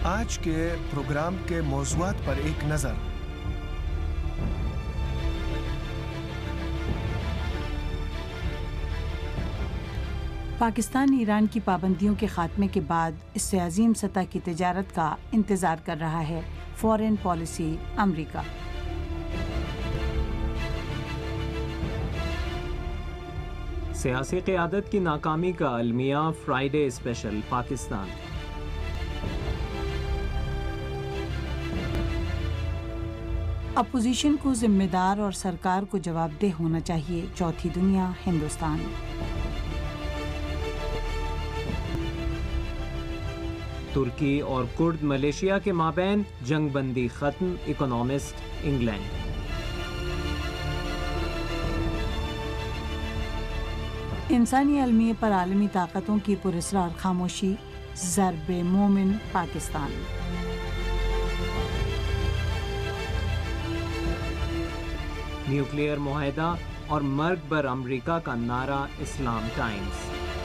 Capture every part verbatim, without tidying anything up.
آج کے پروگرام کے موضوعات پر ایک نظر۔ پاکستان ایران کی پابندیوں کے خاتمے کے بعد اس سے عظیم سطح کی تجارت کا انتظار کر رہا ہے فارن پالیسی امریکہ۔ سیاسی قیادت کی ناکامی کا المیہ فرائیڈے اسپیشل پاکستان۔ اپوزیشن کو ذمہ دار اور سرکار کو جواب دہ ہونا چاہیے، چوتھی دنیا ہندوستان۔ ترکی اور کرد ملیشیا کے مابین جنگ بندی ختم، اکنامسٹ انگلینڈ۔ انسانی المیے پر عالمی طاقتوں کی پراسرار خاموشی، ضرب مومن پاکستان۔ نیوکلیئر معاہدہ اور مرگ بر امریکہ کا نعرہ، اسلام ٹائمز۔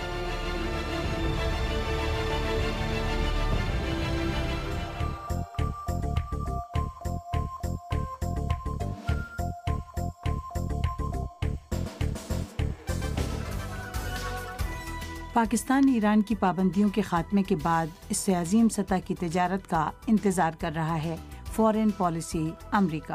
پاکستان ایران کی پابندیوں کے خاتمے کے بعد اس سے عظیم سطح کی تجارت کا انتظار کر رہا ہے فارن پالیسی امریکہ۔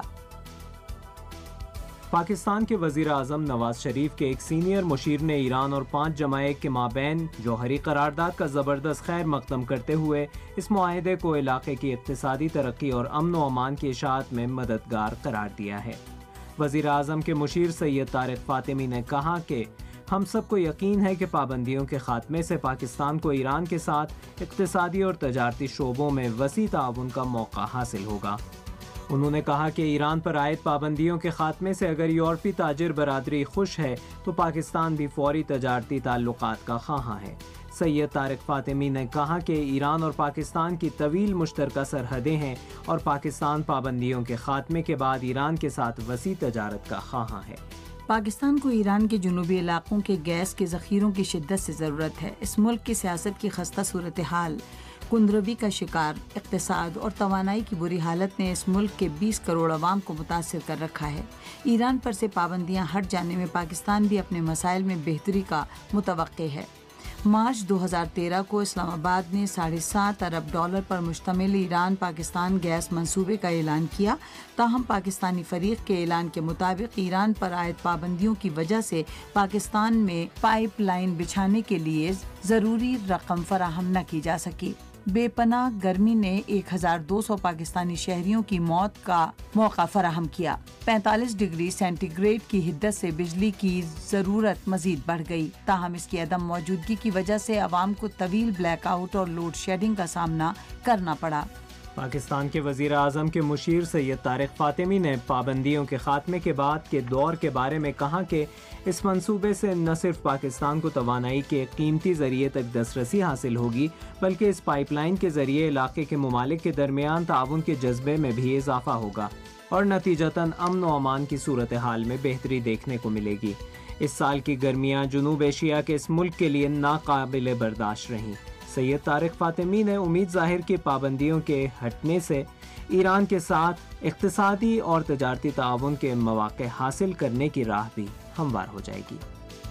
پاکستان کے وزیر اعظم نواز شریف کے ایک سینئر مشیر نے ایران اور پانچ جماعت کے مابین جوہری قرارداد کا زبردست خیر مقدم کرتے ہوئے اس معاہدے کو علاقے کی اقتصادی ترقی اور امن و امان کی اشاعت میں مددگار قرار دیا ہے۔ وزیر اعظم کے مشیر سید طارق فاطمی نے کہا کہ ہم سب کو یقین ہے کہ پابندیوں کے خاتمے سے پاکستان کو ایران کے ساتھ اقتصادی اور تجارتی شعبوں میں وسیع تعاون کا موقع حاصل ہوگا۔ انہوں نے کہا کہ ایران پر عائد پابندیوں کے خاتمے سے اگر یورپی تاجر برادری خوش ہے تو پاکستان بھی فوری تجارتی تعلقات کا خواہاں ہے۔ سید طارق فاطمی نے کہا کہ ایران اور پاکستان کی طویل مشترکہ سرحدیں ہیں اور پاکستان پابندیوں کے خاتمے کے بعد ایران کے ساتھ وسیع تجارت کا خواہاں ہے۔ پاکستان کو ایران کے جنوبی علاقوں کے گیس کے ذخیروں کی شدت سے ضرورت ہے۔ اس ملک کی سیاست کی خستہ صورتحال، کندروی کا شکار اقتصاد اور توانائی کی بری حالت نے اس ملک کے بیس کروڑ عوام کو متاثر کر رکھا ہے۔ ایران پر سے پابندیاں ہٹ جانے میں پاکستان بھی اپنے مسائل میں بہتری کا متوقع ہے۔ مارچ دو ہزار تیرہ کو اسلام آباد نے ساڑھے سات ارب ڈالر پر مشتمل ایران پاکستان گیس منصوبے کا اعلان کیا، تاہم پاکستانی فریق کے اعلان کے مطابق ایران پر عائد پابندیوں کی وجہ سے پاکستان میں پائپ لائن بچھانے کے لیے ضروری رقم فراہم نہ کی جا سکی۔ بے پناہ گرمی نے ایک ہزار دو سو پاکستانی شہریوں کی موت کا موقع فراہم کیا۔ پینتالیس ڈگری سینٹی گریڈ کی حدت سے بجلی کی ضرورت مزید بڑھ گئی، تاہم اس کی عدم موجودگی کی وجہ سے عوام کو طویل بلیک آؤٹ اور لوڈ شیڈنگ کا سامنا کرنا پڑا۔ پاکستان کے وزیر اعظم کے مشیر سید طارق فاطمی نے پابندیوں کے خاتمے کے بعد کے دور کے بارے میں کہا کہ اس منصوبے سے نہ صرف پاکستان کو توانائی کے قیمتی ذریعے تک دسترسی حاصل ہوگی، بلکہ اس پائپ لائن کے ذریعے علاقے کے ممالک کے درمیان تعاون کے جذبے میں بھی اضافہ ہوگا اور نتیجتاً امن و امان کی صورتحال میں بہتری دیکھنے کو ملے گی۔ اس سال کی گرمیاں جنوب ایشیا کے اس ملک کے لیے ناقابل برداشت رہیں۔ سید طارق فاطمی نے امید ظاہر کی پابندیوں کے ہٹنے سے ایران کے ساتھ اقتصادی اور تجارتی تعاون کے مواقع حاصل کرنے کی راہ بھی ہموار ہو جائے گی۔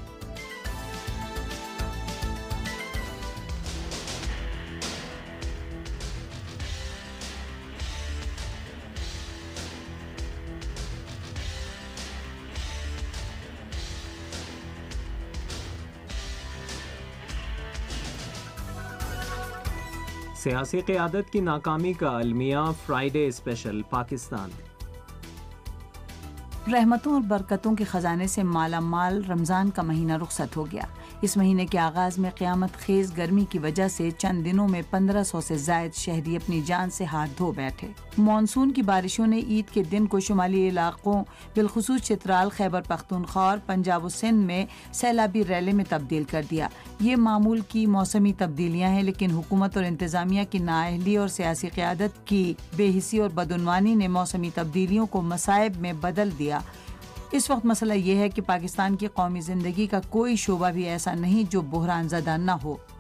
سیاسی قیادت کی ناکامی کا المیہ فرائیڈے اسپیشل پاکستان۔ رحمتوں اور برکتوں کے خزانے سے مالا مال رمضان کا مہینہ رخصت ہو گیا۔ اس مہینے کے آغاز میں قیامت خیز گرمی کی وجہ سے چند دنوں میں پندرہ سو سے زائد شہری اپنی جان سے ہاتھ دھو بیٹھے۔ مانسون کی بارشوں نے عید کے دن کو شمالی علاقوں بالخصوص چترال، خیبر پختونخوا اور پنجاب و سندھ میں سیلابی ریلے میں تبدیل کر دیا۔ یہ معمول کی موسمی تبدیلیاں ہیں، لیکن حکومت اور انتظامیہ کی نااہلی اور سیاسی قیادت کی بے حسی اور بدعنوانی نے موسمی تبدیلیوں کو مصائب میں بدل دیا۔ اس وقت مسئلہ یہ ہے کہ پاکستان کی قومی زندگی کا کوئی شعبہ بھی ایسا نہیں جو بحران زدہ نہ ہو۔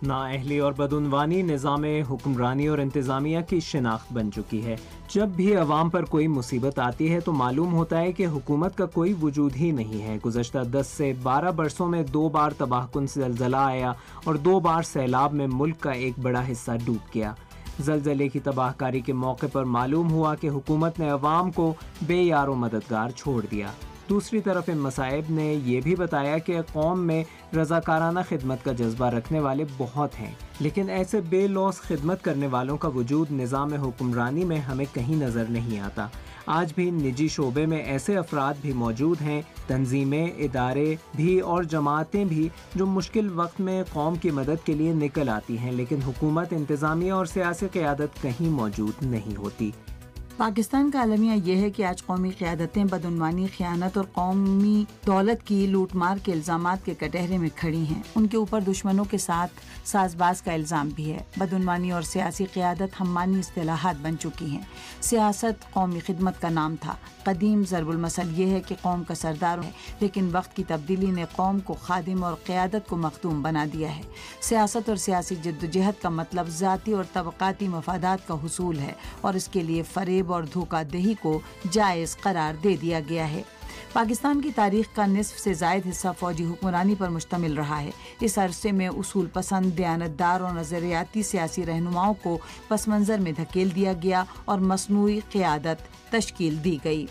نااہلی اور بدعنوانی نظام حکمرانی اور انتظامیہ کی شناخت بن چکی ہے۔ جب بھی عوام پر کوئی مصیبت آتی ہے تو معلوم ہوتا ہے کہ حکومت کا کوئی وجود ہی نہیں ہے۔ گزشتہ دس سے بارہ برسوں میں دو بار تباہ کن زلزلہ آیا اور دو بار سیلاب میں ملک کا ایک بڑا حصہ ڈوب گیا۔ زلزلے کی تباہ کاری کے موقع پر معلوم ہوا کہ حکومت نے عوام کو بے یار و مددگار چھوڑ دیا۔ دوسری طرف ان مصائب نے یہ بھی بتایا کہ قوم میں رضاکارانہ خدمت کا جذبہ رکھنے والے بہت ہیں، لیکن ایسے بے لوث خدمت کرنے والوں کا وجود نظام حکمرانی میں ہمیں کہیں نظر نہیں آتا۔ آج بھی نجی شعبے میں ایسے افراد بھی موجود ہیں، تنظیمیں، ادارے بھی اور جماعتیں بھی جو مشکل وقت میں قوم کی مدد کے لیے نکل آتی ہیں، لیکن حکومت، انتظامیہ اور سیاسی قیادت کہیں موجود نہیں ہوتی۔ پاکستان کا المیہ یہ ہے کہ آج قومی قیادتیں بدعنوانی، خیانت اور قومی دولت کی لوٹ مار کے الزامات کے کٹہرے میں کھڑی ہیں۔ ان کے اوپر دشمنوں کے ساتھ ساز باز کا الزام بھی ہے۔ بدعنوانی اور سیاسی قیادت ہم مانی اصطلاحات بن چکی ہیں۔ سیاست قومی خدمت کا نام تھا۔ قدیم ضرب المثل یہ ہے کہ قوم کا سردار ہے، لیکن وقت کی تبدیلی نے قوم کو خادم اور قیادت کو مخدوم بنا دیا ہے۔ سیاست اور سیاسی جدوجہد کا مطلب ذاتی اور طبقاتی مفادات کا حصول ہے، اور اس کے لیے فریب اور دھوکہ دہی کو جائز قرار دے دیا گیا ہے۔ پاکستان کی تاریخ کا نصف سے زائد حصہ فوجی حکمرانی پر مشتمل رہا ہے۔ اس عرصے میں اصول پسند، دیانتدار اور نظریاتی سیاسی رہنماؤں کو پس منظر میں دھکیل دیا گیا اور مصنوعی قیادت تشکیل دی گئی۔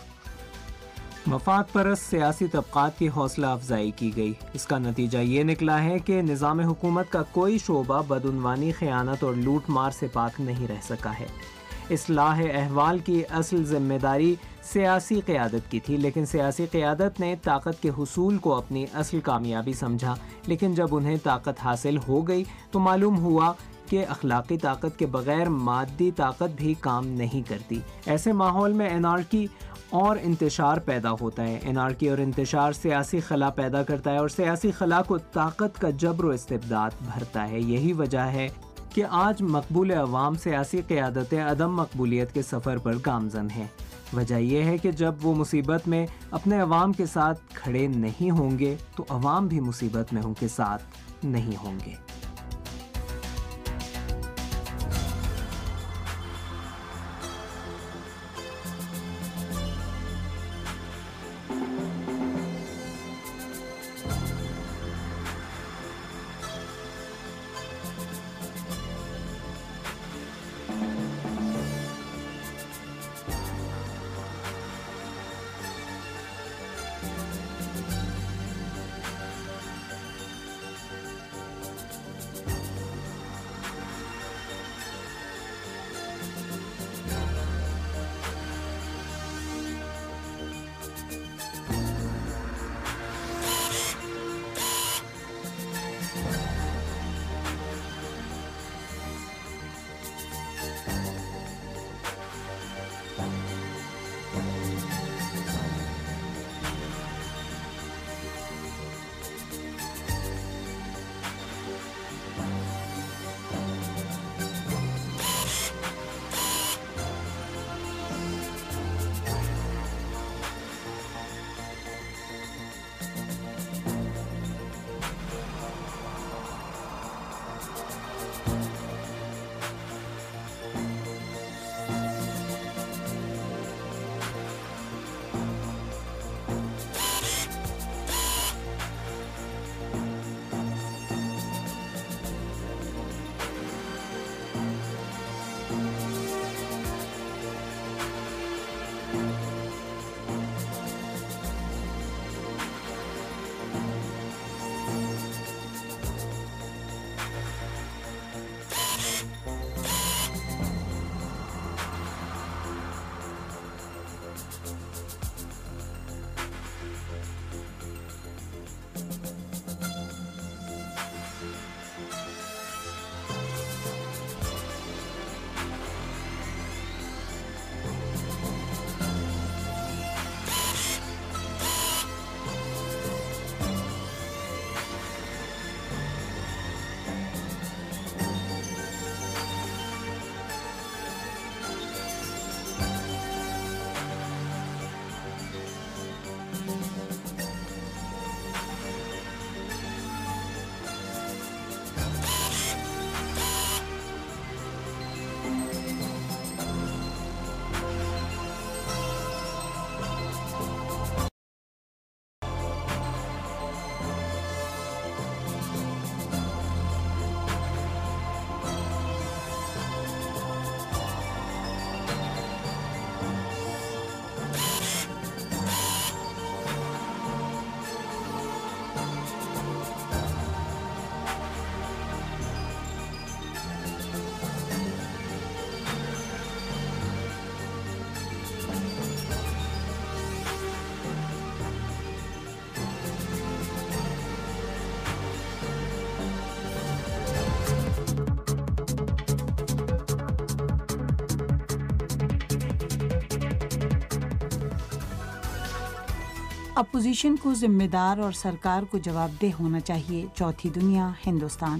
مفاد پرست سیاسی طبقات کی حوصلہ افزائی کی گئی۔ اس کا نتیجہ یہ نکلا ہے کہ نظام حکومت کا کوئی شعبہ بدعنوانی، خیانت اور لوٹ مار سے پاک نہیں رہ سکا ہے۔ اصلاح احوال کی اصل ذمہ داری سیاسی قیادت کی تھی، لیکن سیاسی قیادت نے طاقت کے حصول کو اپنی اصل کامیابی سمجھا، لیکن جب انہیں طاقت حاصل ہو گئی تو معلوم ہوا کہ اخلاقی طاقت کے بغیر مادی طاقت بھی کام نہیں کرتی۔ ایسے ماحول میں انارکی اور انتشار پیدا ہوتا ہے۔ انارکی اور انتشار سیاسی خلا پیدا کرتا ہے اور سیاسی خلا کو طاقت کا جبر و استبداد بھرتا ہے۔ یہی وجہ ہے کہ آج مقبول عوام سیاسی قیادتیں عدم مقبولیت کے سفر پر گامزن ہیں۔ وجہ یہ ہے کہ جب وہ مصیبت میں اپنے عوام کے ساتھ کھڑے نہیں ہوں گے تو عوام بھی مصیبت میں ان کے ساتھ نہیں ہوں گے۔ اپوزیشن کو ذمہ دار اور سرکار کو جواب دہ ہونا چاہیے، چوتھی دنیا ہندوستان۔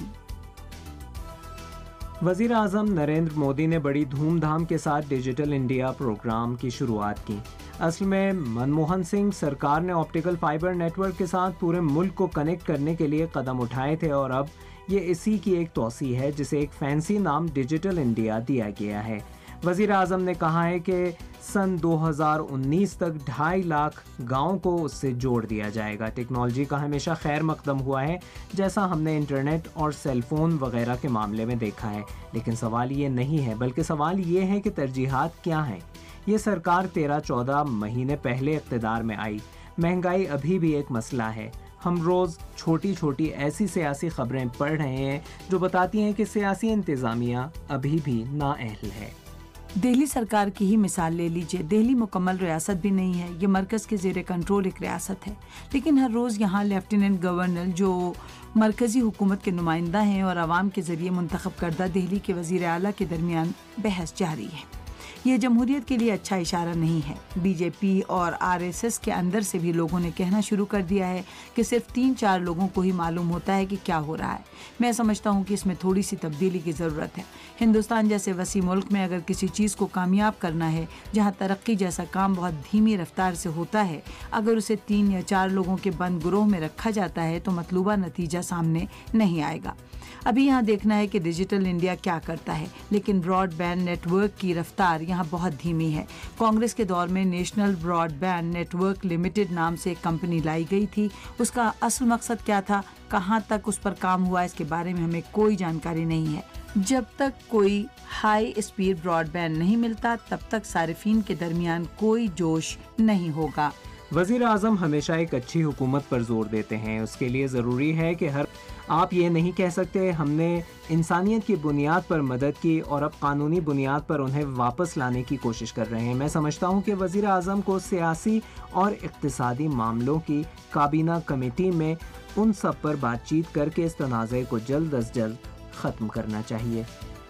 وزیر اعظم نریندر مودی نے بڑی دھوم دھام کے ساتھ ڈیجیٹل انڈیا پروگرام کی شروعات کی۔ اصل میں منموہن سنگھ سرکار نے آپٹیکل فائبر نیٹ ورک کے ساتھ پورے ملک کو کنیکٹ کرنے کے لیے قدم اٹھائے تھے، اور اب یہ اسی کی ایک توسیع ہے جسے ایک فینسی نام ڈیجیٹل انڈیا دیا گیا ہے۔ وزیر اعظم نے کہا ہے کہ سن دو ہزار انیس تک ڈھائی لاکھ گاؤں کو اس سے جوڑ دیا جائے گا۔ ٹیکنالوجی کا ہمیشہ خیر مقدم ہوا ہے، جیسا ہم نے انٹرنیٹ اور سیل فون وغیرہ کے معاملے میں دیکھا ہے، لیکن سوال یہ نہیں ہے، بلکہ سوال یہ ہے کہ ترجیحات کیا ہیں۔ یہ سرکار تیرہ چودہ مہینے پہلے اقتدار میں آئی، مہنگائی ابھی بھی ایک مسئلہ ہے۔ ہم روز چھوٹی چھوٹی ایسی سیاسی خبریں پڑھ رہے ہیں جو بتاتی ہیں کہ سیاسی انتظامیہ ابھی بھی نااہل ہے۔ دہلی سرکار کی ہی مثال لے لیجئے، دہلی مکمل ریاست بھی نہیں ہے، یہ مرکز کے زیر کنٹرول ایک ریاست ہے، لیکن ہر روز یہاں لیفٹیننٹ گورنر جو مرکزی حکومت کے نمائندہ ہیں اور عوام کے ذریعے منتخب کردہ دہلی کے وزیر اعلیٰ کے درمیان بحث جاری ہے۔ یہ جمہوریت کے لیے اچھا اشارہ نہیں ہے۔ بی جے پی اور آر ایس ایس کے اندر سے بھی لوگوں نے کہنا شروع کر دیا ہے کہ صرف تین چار لوگوں کو ہی معلوم ہوتا ہے کہ کیا ہو رہا ہے۔ میں سمجھتا ہوں کہ اس میں تھوڑی سی تبدیلی کی ضرورت ہے۔ ہندوستان جیسے وسیع ملک میں اگر کسی چیز کو کامیاب کرنا ہے، جہاں ترقی جیسا کام بہت دھیمی رفتار سے ہوتا ہے، اگر اسے تین یا چار لوگوں کے بند گروہ میں رکھا جاتا ہے تو مطلوبہ نتیجہ سامنے نہیں آئے گا۔ ابھی یہاں دیکھنا ہے کہ ڈیجیٹل انڈیا کیا کرتا ہے، لیکن براڈ بینڈ نیٹ ورک کی رفتار یہاں بہت دھیمی ہے۔ کانگریس کے دور میں National Broadband Network Limited نام سے ایک کمپنی لائی گئی تھی۔ اس کا اصل مقصد کیا تھا، کہاں تک اس پر کام ہوا، اس کے بارے میں ہمیں کوئی جانکاری نہیں ہے۔ جب تک کوئی ہائی اسپیڈ براڈ بینڈ نہیں ملتا، تب تک صارفین کے درمیان کوئی جوش نہیں ہوگا۔ وزیر اعظم ہمیشہ ایک اچھی حکومت پر زور دیتے ہیں، اس کے لیے ضروری ہے کہ ہر آپ یہ نہیں کہہ سکتے ہم نے انسانیت کی بنیاد پر مدد کی اور اب قانونی بنیاد پر انہیں واپس لانے کی کوشش کر رہے ہیں۔ میں سمجھتا ہوں کہ وزیر اعظم کو سیاسی اور اقتصادی معاملوں کی کابینہ کمیٹی میں ان سب پر بات چیت کر کے اس تنازع کو جلد از جلد ختم کرنا چاہیے۔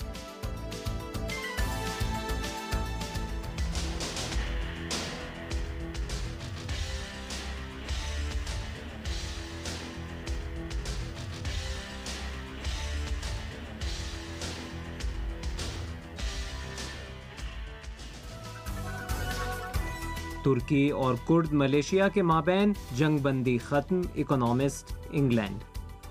ترکی اور کرد ملیشیا کے مابین جنگ بندی ختم، اکنامسٹ انگلینڈ۔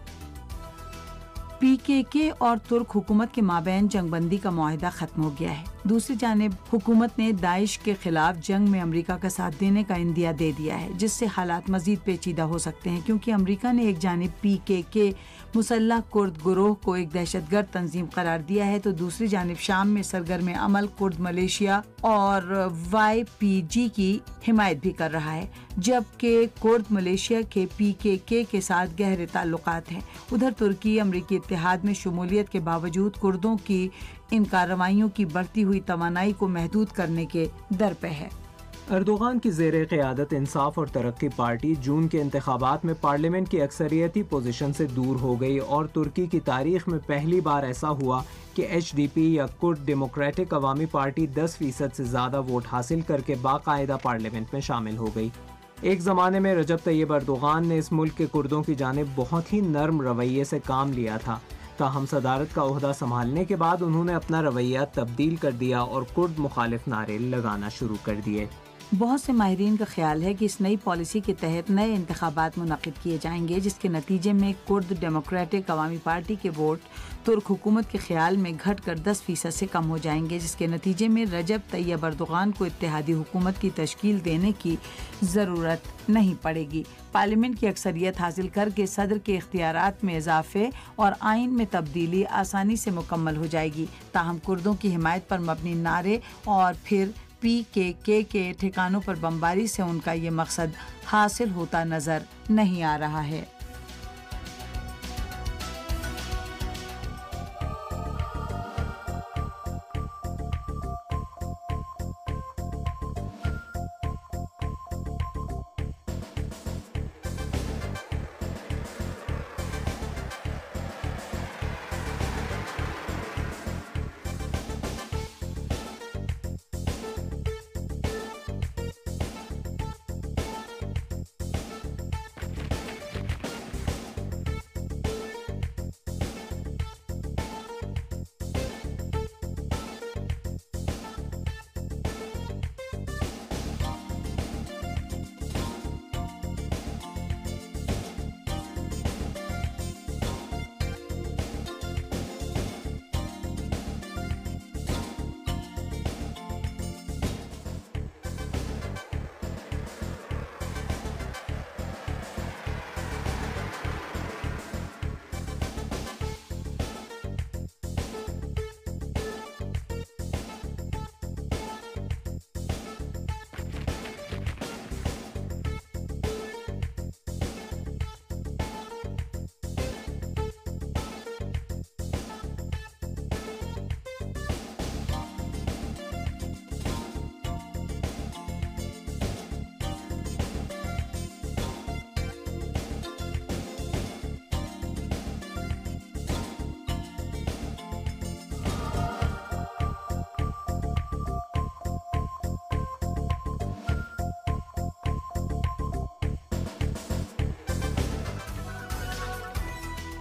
پی کے کے اور ترک حکومت کے مابین جنگ بندی کا معاہدہ ختم ہو گیا ہے۔ دوسری جانب حکومت نے داعش کے خلاف جنگ میں امریکہ کا ساتھ دینے کا عندیہ دے دیا ہے، جس سے حالات مزید پیچیدہ ہو سکتے ہیں، کیونکہ امریکہ نے ایک جانب پی کے کے مسلح کرد گروہ کو ایک دہشت گرد تنظیم قرار دیا ہے، تو دوسری جانب شام میں سرگرم عمل کرد ملیشیا اور وائی پی جی کی حمایت بھی کر رہا ہے، جبکہ کرد ملیشیا کے پی کے کے کے ساتھ گہرے تعلقات ہیں۔ ادھر ترکی امریکی اتحاد میں شمولیت کے باوجود کردوں کی ان کارروائیوں کی بڑھتی ہوئی توانائی کو محدود کرنے کے در پہ ہے۔ اردوغان کی زیر قیادت انصاف اور ترقی پارٹی جون کے انتخابات میں پارلیمنٹ کی اکثریتی پوزیشن سے دور ہو گئی، اور ترکی کی تاریخ میں پہلی بار ایسا ہوا کہ ایچ ڈی پی یا کرد ڈیموکریٹک عوامی پارٹی دس فیصد سے زیادہ ووٹ حاصل کر کے باقاعدہ پارلیمنٹ میں شامل ہو گئی۔ ایک زمانے میں رجب طیب اردوغان نے اس ملک کے کردوں کی جانب بہت ہی نرم رویے سے کام لیا تھا، تاہم صدارت کا عہدہ سنبھالنے کے بعد انہوں نے اپنا رویہ تبدیل کر دیا اور کرد مخالف نعرے لگانا شروع کر دیے۔ بہت سے ماہرین کا خیال ہے کہ اس نئی پالیسی کے تحت نئے انتخابات منعقد کیے جائیں گے، جس کے نتیجے میں کرد ڈیموکریٹک عوامی پارٹی کے ووٹ ترک حکومت کے خیال میں گھٹ کر دس فیصد سے کم ہو جائیں گے، جس کے نتیجے میں رجب طیب اردوغان کو اتحادی حکومت کی تشکیل دینے کی ضرورت نہیں پڑے گی۔ پارلیمنٹ کی اکثریت حاصل کر کے صدر کے اختیارات میں اضافے اور آئین میں تبدیلی آسانی سے مکمل ہو جائے گی، تاہم کردوں کی حمایت پر مبنی نعرے اور پھر پی کے کے کے ٹھکانوں پر بمباری سے ان کا یہ مقصد حاصل ہوتا نظر نہیں آ رہا ہے۔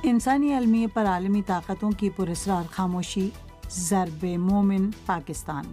انسانی المیہ پر عالمی طاقتوں کی پراسرار خاموشی، ضرب مومن پاکستان۔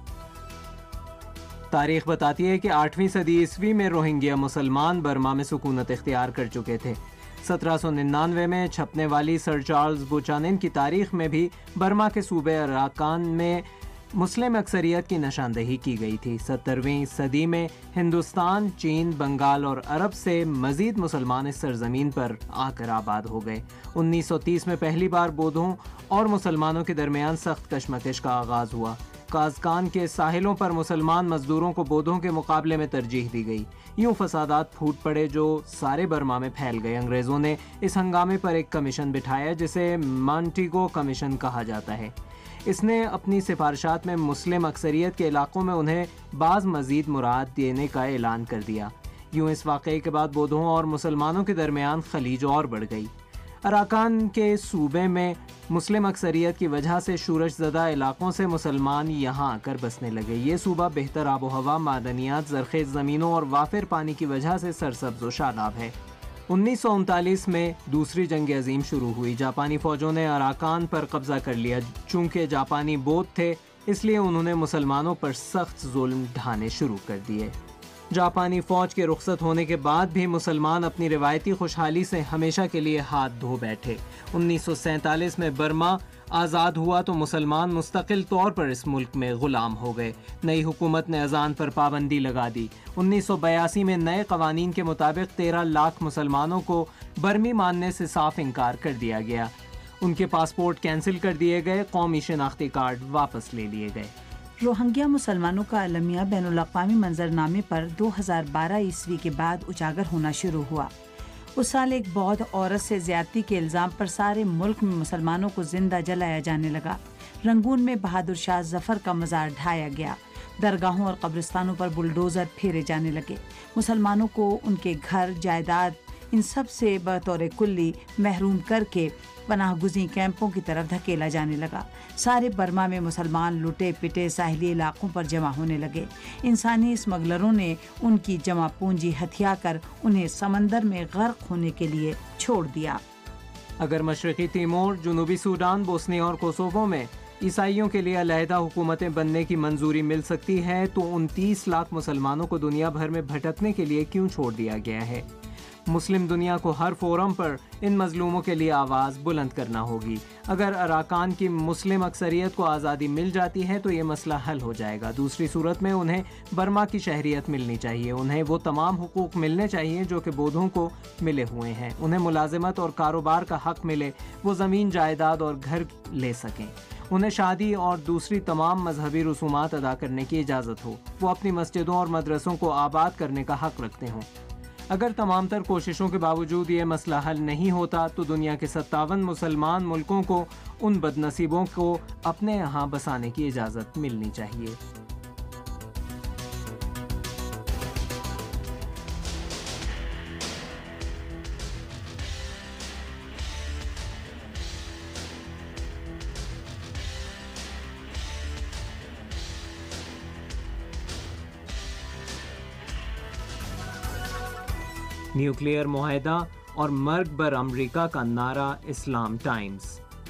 تاریخ بتاتی ہے کہ آٹھویں صدی عیسوی میں روہنگیا مسلمان برما میں سکونت اختیار کر چکے تھے۔ سترہ سو ننانوے میں چھپنے والی سر چارلز بوچانن کی تاریخ میں بھی برما کے صوبے اراکان میں مسلم اکثریت کی نشاندہی کی گئی تھی۔ سترویں صدی میں ہندوستان، چین، بنگال اور عرب سے مزید مسلمان اس سرزمین پر آ کر آباد ہو گئے۔ انیس سو تیس میں پہلی بار بودھوں اور مسلمانوں کے درمیان سخت کشمکش کا آغاز ہوا۔ کازکان کے ساحلوں پر مسلمان مزدوروں کو بودھوں کے مقابلے میں ترجیح دی گئی۔ یوں فسادات پھوٹ پڑے جو سارے برما میں پھیل گئے۔ انگریزوں نے اس ہنگامے پر ایک کمیشن بٹھایا جسے مانٹیگو کمیشن کہا جاتا ہے۔ اس نے اپنی سفارشات میں مسلم اکثریت کے علاقوں میں انہیں بعض مزید مراعات دینے کا اعلان کر دیا۔ یوں اس واقعے کے بعد بودھوں اور مسلمانوں کے درمیان خلیج اور بڑھ گئی۔ اراکان کے صوبے میں مسلم اکثریت کی وجہ سے شورش زدہ علاقوں سے مسلمان یہاں آ کر بسنے لگے۔ یہ صوبہ بہتر آب و ہوا، معدنیات، زرخیز زمینوں اور وافر پانی کی وجہ سے سرسبز و شاداب ہے۔ انیس سو انتالیس میں دوسری جنگ عظیم شروع ہوئی۔ جاپانی فوجوں نے اراکان پر قبضہ کر لیا۔ چونکہ جاپانی بودھ تھے اس لیے انہوں نے مسلمانوں پر سخت ظلم ڈھانے شروع کر دیے۔ جاپانی فوج کے رخصت ہونے کے بعد بھی مسلمان اپنی روایتی خوشحالی سے ہمیشہ کے لیے ہاتھ دھو بیٹھے۔ انیس سو سینتالیس میں برما آزاد ہوا تو مسلمان مستقل طور پر اس ملک میں غلام ہو گئے۔ نئی حکومت نے اذان پر پابندی لگا دی۔ انیس سو بیاسی میں نئے قوانین کے مطابق تیرہ لاکھ مسلمانوں کو برمی ماننے سے صاف انکار کر دیا گیا۔ ان کے پاسپورٹ کینسل کر دیے گئے، قومی شناختی کارڈ واپس لے لیے گئے۔ روہنگیا مسلمانوں کا المیہ بین الاقوامی منظرنامے پر دو ہزار بارہ عیسوی کے بعد اجاگر ہونا شروع ہوا۔ اس سال ایک بودھ عورت سے زیادتی کے الزام پر سارے ملک میں مسلمانوں کو زندہ جلایا جانے لگا۔ رنگون میں بہادر شاہ ظفر کا مزار ڈھایا گیا۔ درگاہوں اور قبرستانوں پر بلڈوزر پھیرے جانے لگے۔ مسلمانوں کو ان کے گھر، جائیداد، ان سب سے بطور کلی محروم کر کے پناہ گزین کیمپوں کی طرف دھکیلا جانے لگا۔ سارے برما میں مسلمان لٹے پٹے ساحلی علاقوں پر جمع ہونے لگے۔ انسانی اسمگلروں نے ان کی جمع پونجی ہتھیا کر انہیں سمندر میں غرق ہونے کے لیے چھوڑ دیا۔ اگر مشرقی تیمور، جنوبی سوڈان، بوسنیا اور کوسوو میں عیسائیوں کے لیے علیحدہ حکومتیں بننے کی منظوری مل سکتی ہے تو انتیس لاکھ مسلمانوں کو دنیا بھر میں بھٹکنے کے لیے کیوں چھوڑ دیا گیا ہے؟ مسلم دنیا کو ہر فورم پر ان مظلوموں کے لیے آواز بلند کرنا ہوگی۔ اگر اراکان کی مسلم اکثریت کو آزادی مل جاتی ہے تو یہ مسئلہ حل ہو جائے گا۔ دوسری صورت میں انہیں برما کی شہریت ملنی چاہیے۔ انہیں وہ تمام حقوق ملنے چاہیے جو کہ بودھوں کو ملے ہوئے ہیں۔ انہیں ملازمت اور کاروبار کا حق ملے، وہ زمین، جائیداد اور گھر لے سکیں۔ انہیں شادی اور دوسری تمام مذہبی رسومات ادا کرنے کی اجازت ہو۔ وہ اپنی مسجدوں اور مدرسوں کو آباد کرنے کا حق رکھتے ہوں۔ اگر تمام تر کوششوں کے باوجود یہ مسئلہ حل نہیں ہوتا تو دنیا کے ستاون مسلمان ملکوں کو ان بد نصیبوں کو اپنے یہاں بسانے کی اجازت ملنی چاہیے۔ نیوکلیئر معاہدہ اور مرگ بر امریکہ کا نعرہ۔ Islam Times.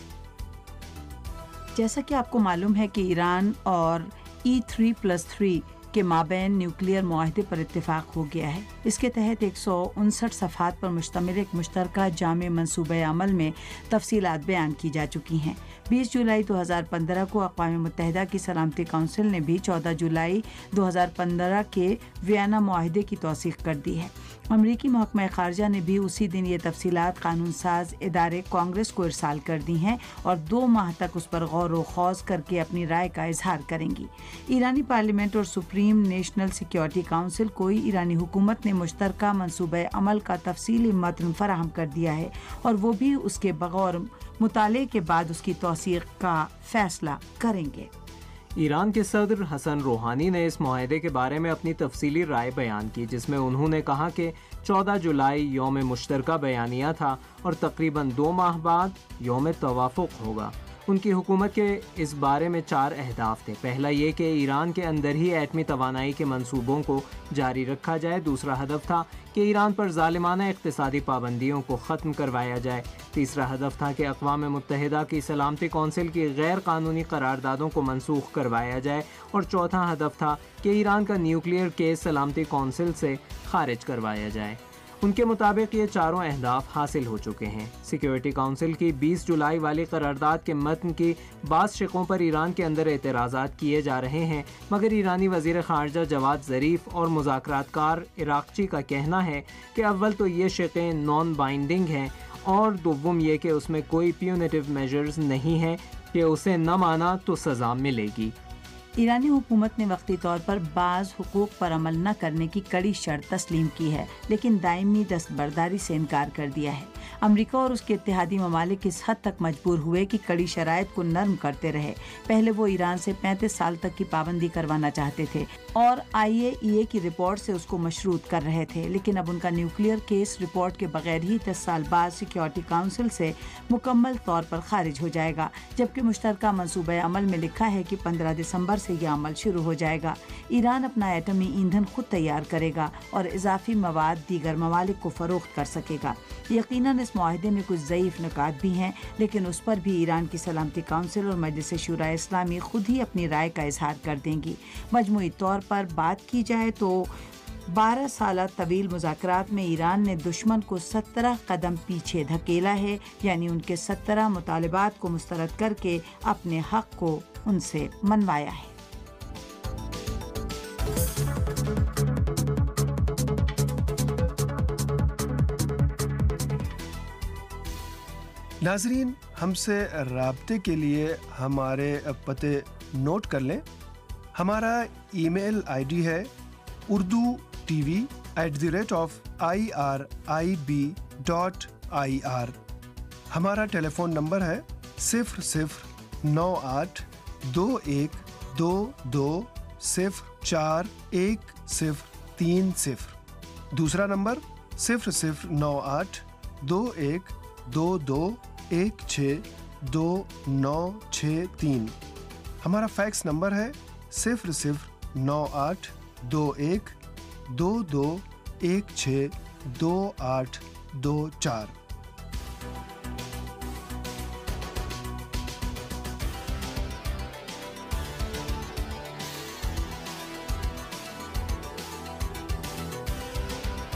جیسا کہ آپ کو معلوم ہے کہ ایران اور ای تھری پلس تھری کے مابین نیوکلیئر معاہدے پر اتفاق ہو گیا ہے۔ اس کے تحت ایک سو انسٹھ صفحات پر مشتمل ایک مشترکہ جامع منصوبہ عمل میں تفصیلات بیان کی جا چکی ہیں۔ بیس جولائی دو ہزار پندرہ کو اقوام متحدہ کی سلامتی کونسل نے بھی چودہ جولائی دو ہزار پندرہ کے ویانا معاہدے کی توثیق کر دی ہے۔ امریکی محکمہ خارجہ نے بھی اسی دن یہ تفصیلات قانون ساز ادارے کانگریس کو ارسال کر دی ہیں اور دو ماہ تک اس پر غور و خوض کر کے اپنی رائے کا اظہار کریں گی۔ ایرانی پارلیمنٹ اور سپریم نیشنل سیکیورٹی کونسل کو ایرانی حکومت نے مشترکہ منصوبہ عمل کا تفصیلی متن فراہم کر دیا ہے اور وہ بھی اس کے بغور مطالعے کے بعد اس کی توثیق کا فیصلہ کریں گے۔ ایران کے صدر حسن روحانی نے اس معاہدے کے بارے میں اپنی تفصیلی رائے بیان کی، جس میں انہوں نے کہا کہ چودہ جولائی یوم مشترکہ بیانیہ تھا اور تقریباً دو ماہ بعد یوم توافق ہوگا۔ ان کی حکومت کے اس بارے میں چار اہداف تھے۔ پہلا یہ کہ ایران کے اندر ہی ایٹمی توانائی کے منصوبوں کو جاری رکھا جائے۔ دوسرا ہدف تھا کہ ایران پر ظالمانہ اقتصادی پابندیوں کو ختم کروایا جائے۔ تیسرا ہدف تھا کہ اقوام متحدہ کی سلامتی کونسل کی غیر قانونی قراردادوں کو منسوخ کروایا جائے، اور چوتھا ہدف تھا کہ ایران کا نیوکلیئر کیس سلامتی کونسل سے خارج کروایا جائے۔ ان کے مطابق یہ چاروں اہداف حاصل ہو چکے ہیں۔ سیکیورٹی کونسل کی بیس جولائی والی قرارداد کے متن کی بعض شقوں پر ایران کے اندر اعتراضات کیے جا رہے ہیں، مگر ایرانی وزیر خارجہ جواد ظریف اور مذاکرات کار عراقچی کا کہنا ہے کہ اول تو یہ شقیں نان بائنڈنگ ہیں، اور دوم یہ کہ اس میں کوئی پیونیٹیو میجرز نہیں ہیں کہ اسے نہ مانا تو سزا ملے گی۔ ایرانی حکومت نے وقتی طور پر بعض حقوق پر عمل نہ کرنے کی کڑی شرط تسلیم کی ہے، لیکن دائمی دستبرداری سے انکار کر دیا ہے۔ امریکہ اور اس کے اتحادی ممالک اس حد تک مجبور ہوئے کہ کڑی شرائط کو نرم کرتے رہے۔ پہلے وہ ایران سے پینتیس سال تک کی پابندی کروانا چاہتے تھے اور آئی اے ای اے کی رپورٹ سے اس کو مشروط کر رہے تھے، لیکن اب ان کا نیوکلیئر کیس رپورٹ کے بغیر ہی دس سال بعد سیکیورٹی کونسل سے مکمل طور پر خارج ہو جائے گا، جبکہ مشترکہ منصوبہ عمل میں لکھا ہے کہ پندرہ دسمبر سے یہ عمل شروع ہو جائے گا۔ ایران اپنا ایٹمی ایندھن خود تیار کرے گا اور اضافی مواد دیگر ممالک کو فروخت کر سکے گا۔ یقیناً اس معاہدے میں کچھ ضعیف نکات بھی ہیں، لیکن اس پر بھی ایران کی سلامتی کونسل اور مجلس شورائے اسلامی خود ہی اپنی رائے کا اظہار کر دیں گی۔ مجموعی طور پر بات کی جائے تو بارہ سالہ طویل مذاکرات میں ایران نے دشمن کو سترہ قدم پیچھے دھکیلا ہے، یعنی ان کے سترہ مطالبات کو مسترد کر کے اپنے حق کو ان سے منوایا ہے۔ ناظرین، ہم سے رابطے کے لیے ہمارے پتے نوٹ کر لیں۔ ہمارا ای میل آئی ڈی ہے Urdu T V at the rate of I R I B dot I R. ہمارا ٹیلی فون نمبر ہے صفر صفر نو آٹھ دو ایک دو دو صفر چار ایک صفر تین صفر۔ دوسرا نمبر صفر صفر نو آٹھ دو ایک دو دو ایک چھ دو نو چھ تین۔ ہمارا فیکس نمبر ہے صفر صفر نو آٹھ دو ایک دو دو ایک چھ دو آٹھ دو چار۔